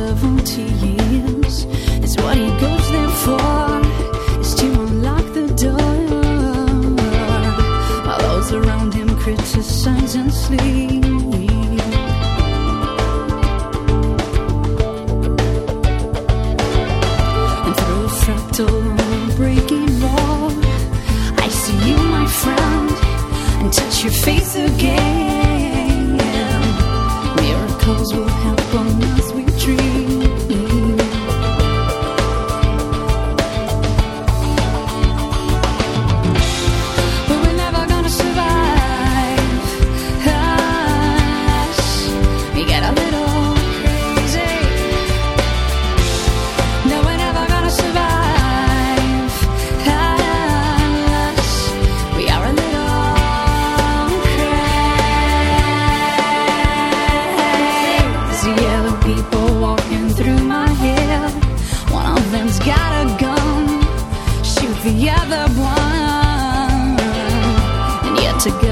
70 years. It's what he goes there for, is to unlock the door, while those around him criticize and sleep. And through a fractal breaking wall, I see you, my friend, and touch your face again. Miracles will happen as we dream. But we're never gonna survive us. We get a little crazy. No, we're never gonna survive us. We are a little crazy. Yellow people walking through my head. One of them's got a gun, shoot the other one, and yet together